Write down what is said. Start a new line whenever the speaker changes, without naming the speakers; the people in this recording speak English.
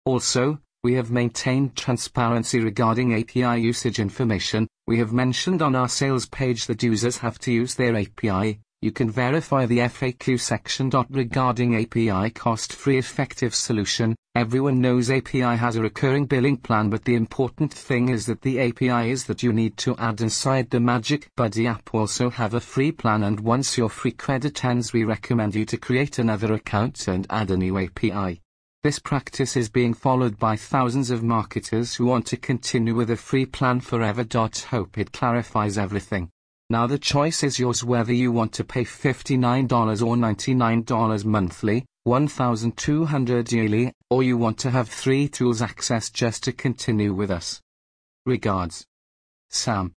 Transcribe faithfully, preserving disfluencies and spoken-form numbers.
Also, we have maintained transparency regarding A P I usage information. We have mentioned on our sales page that users have to use their A P I. You can verify the F A Q section. Regarding A P I cost-free effective solution, everyone knows A P I has a recurring billing plan, but the important thing is that the A P I is that you need to add inside the Magic Buddy app also have a free plan, and once your free credit ends we recommend you to create another account and add a new A P I. This practice is being followed by thousands of marketers who want to continue with a free plan forever. Hope it clarifies everything. Now the choice is yours whether you want to pay fifty-nine dollars or ninety-nine dollars monthly, one thousand two hundred dollars yearly, or you want to have three tools access just to continue with us. Regards, Sam.